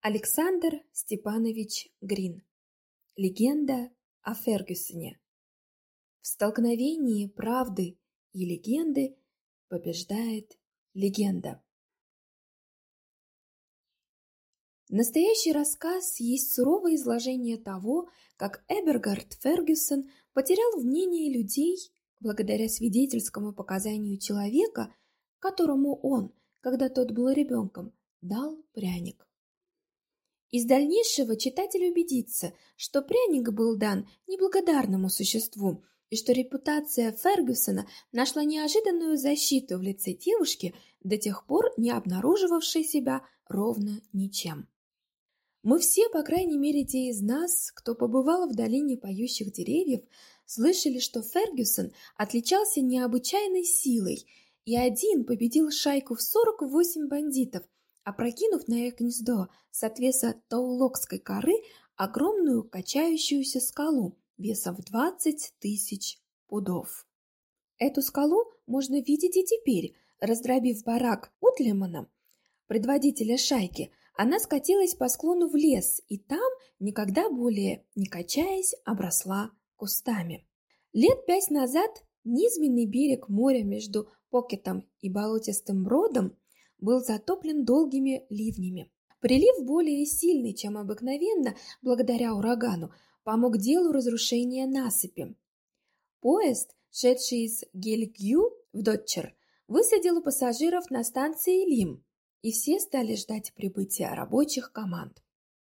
Александр Степанович Грин. Легенда о Фергюсоне. В столкновении правды и легенды побеждает легенда. Настоящий рассказ есть суровое изложение того, как Эбергард Фергюсон потерял в мнении людей благодаря свидетельскому показанию человека, которому он, когда тот был ребенком, дал пряник. Из дальнейшего читатель убедится, что пряник был дан неблагодарному существу, и что репутация Фергюсона нашла неожиданную защиту в лице девушки, до тех пор не обнаруживавшей себя ровно ничем. Мы все, по крайней мере те из нас, кто побывал в долине поющих деревьев, слышали, что Фергюсон отличался необычайной силой, и один победил шайку в 48 бандитов, опрокинув на их гнездо с отвеса Таулокской горы огромную качающуюся скалу весом в 20 тысяч пудов. Эту скалу можно видеть и теперь. Раздробив барак Утлемана, предводителя шайки, она скатилась по склону в лес, и там, никогда более не качаясь, обросла кустами. Лет 5 назад низменный берег моря между Покетом и болотистым бродом был затоплен долгими ливнями. Прилив более сильный, чем обыкновенно, благодаря урагану, помог делу разрушения насыпи. Поезд, шедший из Гельгю в Дотчер, высадил пассажиров на станции Лим, и все стали ждать прибытия рабочих команд.